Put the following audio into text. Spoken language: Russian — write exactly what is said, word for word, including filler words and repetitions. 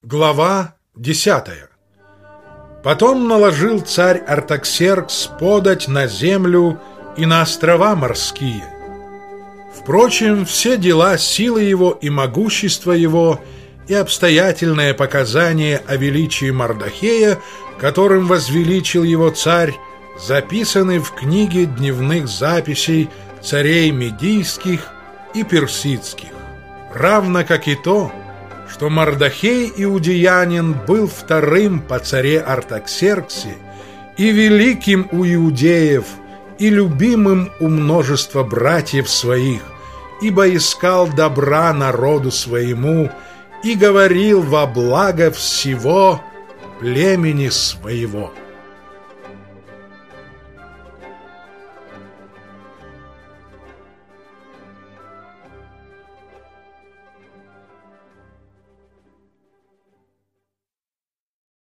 Глава десятая. Потом наложил царь Артаксеркс подать на землю и на острова морские. Впрочем, все дела силы его и могущества его и обстоятельное показание о величии Мардохея, которым возвеличил его царь, записаны в книге дневных записей царей медийских и персидских, равно как и то, что Мардохей иудеянин был вторым по царе Артаксерксе и великим у иудеев, и любимым у множества братьев своих, ибо искал добра народу своему и говорил во благо всего племени своего.